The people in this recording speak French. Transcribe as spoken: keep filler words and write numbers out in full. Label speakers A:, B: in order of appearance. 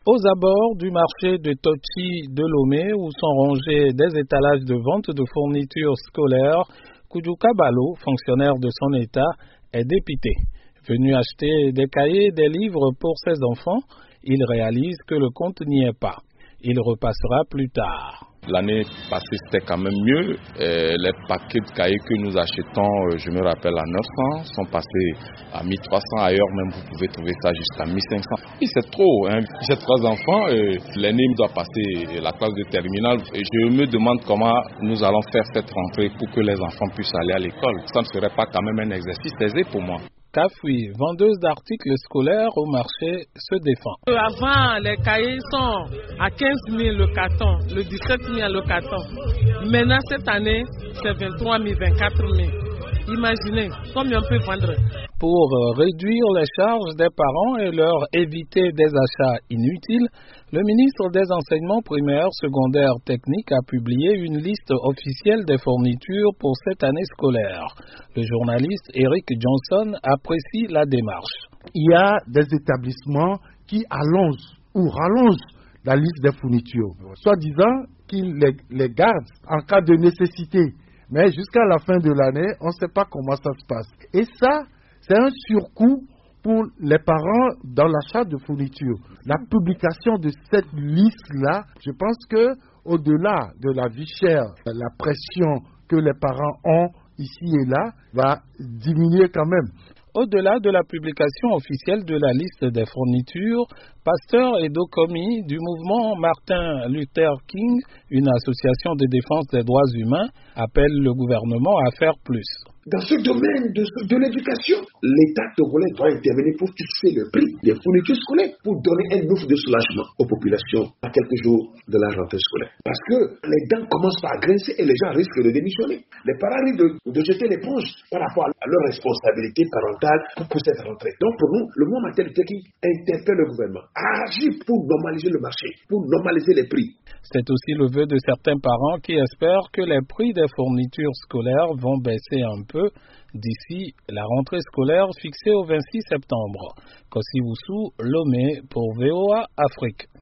A: Aux abords du marché de Tochi de Lomé, où sont rangés des étalages de vente de fournitures scolaires, Kujuka Balo, fonctionnaire de son état, est dépité. Venu acheter des cahiers et des livres pour ses enfants, il réalise que le compte n'y est pas. Il repassera plus tard.
B: L'année passée, c'était quand même mieux. Euh, les paquets de cahiers que nous achetons, euh, je me rappelle, à neuf cents, sont passés à mille trois cents. Ailleurs, même, vous pouvez trouver ça jusqu'à mille cinq cents. Oui, c'est trop. Hein. J'ai trois enfants. Euh, L'aîné doit passer la classe de terminale. Et je me demande comment nous allons faire cette rentrée pour que les enfants puissent aller à l'école. Ça ne serait pas quand même un exercice aisé pour moi.
A: Kafui, vendeuse d'articles scolaires au marché, se défend.
C: Avant, les cahiers sont à quinze mille le carton, le dix-sept mille le carton. Maintenant, cette année, c'est vingt-trois mille, vingt-quatre mille. Imaginez combien on peut vendre.
A: Pour réduire les charges des parents et leur éviter des achats inutiles, le ministre des Enseignements primaires, secondaires, techniques a publié une liste officielle des fournitures pour cette année scolaire. Le journaliste Eric Johnson apprécie la démarche.
D: Il y a des établissements qui allongent ou rallongent la liste des fournitures, soi-disant qu'ils les, les gardent en cas de nécessité. Mais jusqu'à la fin de l'année, on ne sait pas comment ça se passe. Et ça, c'est un surcoût pour les parents dans l'achat de fournitures. La publication de cette liste-là, je pense que au-delà de la vie chère, la pression que les parents ont ici et là va diminuer quand même.
A: Au-delà de la publication officielle de la liste des fournitures, Pasteur Edo Komi du mouvement Martin Luther King, une association de défense des droits humains, appelle le gouvernement à faire plus.
E: Dans ce domaine de, de l'éducation, l'État togolais doit intervenir pour fixer le prix des fournitures scolaires, pour donner un ouf de soulagement aux populations à quelques jours de la rentrée scolaire. Parce que les dents commencent à grincer et les gens risquent de démissionner. Les parents risquent de, de jeter l'éponge par rapport à leur responsabilité parentale pour, pour cette rentrée. Donc pour nous, le monde Martin Luther King interpelle le gouvernement à agir pour normaliser le marché, pour normaliser les prix.
A: C'est aussi le vœu de certains parents qui espèrent que les prix des fournitures scolaires vont baisser un peu d'ici la rentrée scolaire fixée au vingt-six septembre. Kossi Woussou, Lomé pour V O A Afrique.